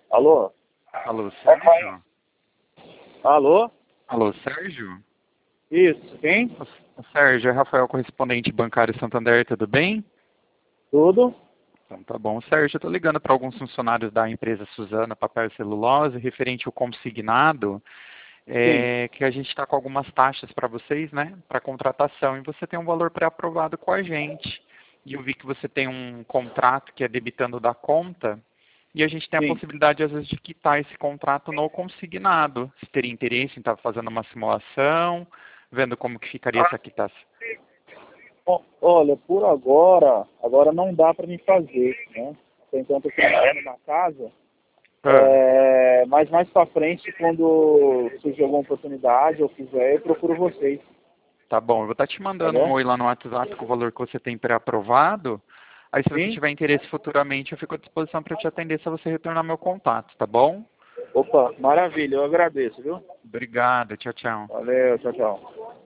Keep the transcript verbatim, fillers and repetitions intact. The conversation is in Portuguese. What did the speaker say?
Alô? Alô, Sérgio? Alô? Alô, Sérgio? Isso, quem? O Sérgio, é Rafael, correspondente bancário Santander, tudo bem? Tudo? Então tá bom. Sérgio, eu tô ligando para alguns funcionários da empresa Suzana Papel e Celulose, referente ao consignado, Sim. é, que a gente está com algumas taxas para vocês, né, para contratação, e você tem um valor pré-aprovado com a gente. E eu vi que você tem um contrato que é debitando da conta, e a gente tem a Sim. possibilidade, às vezes, de quitar esse contrato no consignado. Se teria interesse em estar fazendo uma simulação, vendo como que ficaria essa quitação. Ó, olha, por agora, agora não dá para me fazer, né? Por enquanto eu estou trabalhando na casa, Ah, é, mas mais para frente, quando surgir alguma oportunidade eu quiser, eu procuro vocês, tá bom, eu vou estar te tá mandando um bom? oi lá no WhatsApp com o valor que você tem pré-aprovado. Aí, se você Sim? tiver interesse futuramente, eu fico à disposição para te atender se você retornar meu contato, tá bom? Opa, maravilha, eu agradeço, viu? Obrigado, tchau, tchau. Valeu, tchau, tchau.